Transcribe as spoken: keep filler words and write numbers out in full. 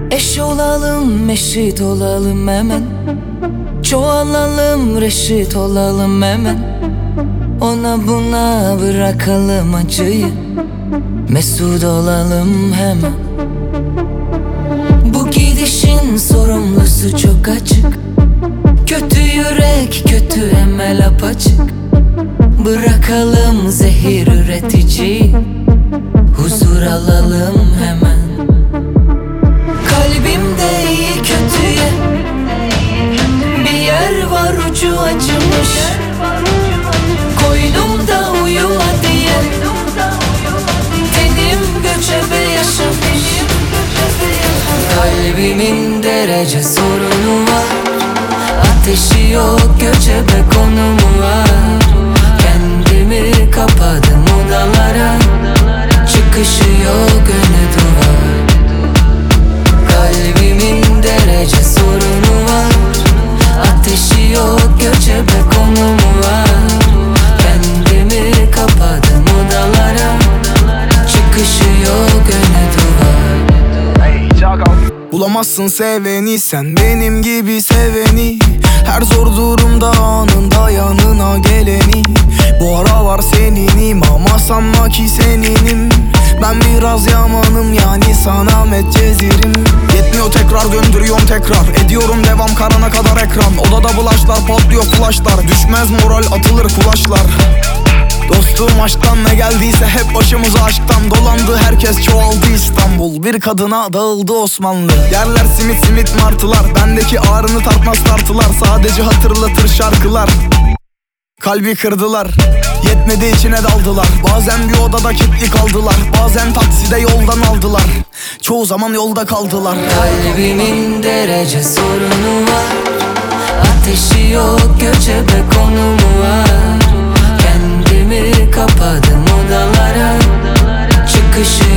Eş olalım, eşit olalım hemen. Çoğalalım, reşit olalım hemen. Ona buna bırakalım acıyı, mesut olalım hemen. Bu gidişin sorumlusu çok açık. Kötü yürek, kötü emel apaçık. Bırakalım zehir üretici, huzur alalım hemen. Kalbimde iyi kötüye bir yer var, ucu acımış. Koynumda uyuma diye tenim göçebe yaşamış. Kalbimin derece sorunu var, ateşi yok, göçebe konumu var. Kendimi kapadım odalara, çıkışı yok, önü duvar. Kalbimin derece sorunu var, ateşi yok, göçebe konumu var. Kendimi kapadım odalara, çıkışı yok, önü duvar. Bulamazsın seveni, sen benim gibi seveni. Her zor durumda anında yanına geleni. Bu aralar seninim ama sanma ki seninim. Ben biraz yamanım, yani sana metcezirim. Yetmiyor, tekrar döndürüyorum tekrar. Ediyorum devam, karana kadar ekran. Odada bulaşlar, patlıyor flashlar. Düşmez moral, atılır kulaşlar. Dostum aşktan ne geldiyse hep başımıza aşktan dolandı. Herkes çoğaldı İstanbul, bir kadına dağıldı Osmanlı. Yerler simit simit martılar, bendeki ağrını tartmaz tartılar. Sadece hatırlatır şarkılar, kalbi kırdılar. Yetmedi, içine daldılar. Bazen bir odada kilitli kaldılar, bazen takside yoldan aldılar. Çoğu zaman yolda kaldılar. Kalbimin derece sorunu var, ateşi yok, göçebe konumu var. Kendimi kapadım odalara, çıkışı